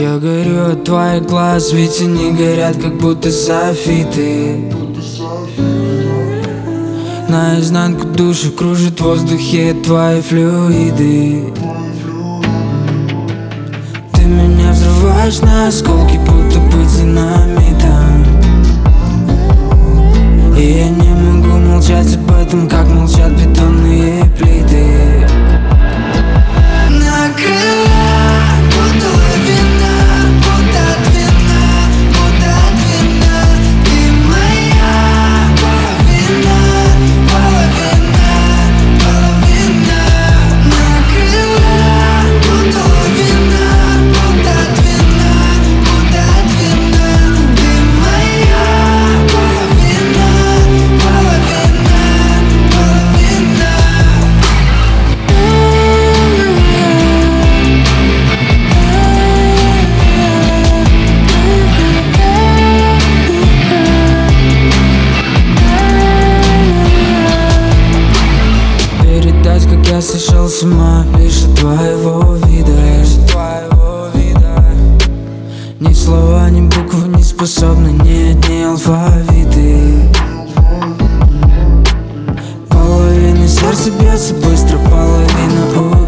Я горю от твоих глаз, ведь они горят, как будто софиты. Наизнанку душу кружит в воздухе твои флюиды. Ты меня взрываешь на осколки, будто быть динамитом. И я не могу молчать об этом, как молчат бетонные плиты. Накрывай, будто вина, будто вина, будто вина. Ты моя половина, половина, половина. Накрывай, будто вина, будто вина, будто вина. Ты моя половина, половина, половина. Передать, как я сошел с ума лишь от твоего вида. Ни слова, ни буквы не способны, ни одни алфавиты. Половина сердца бьется быстро, половина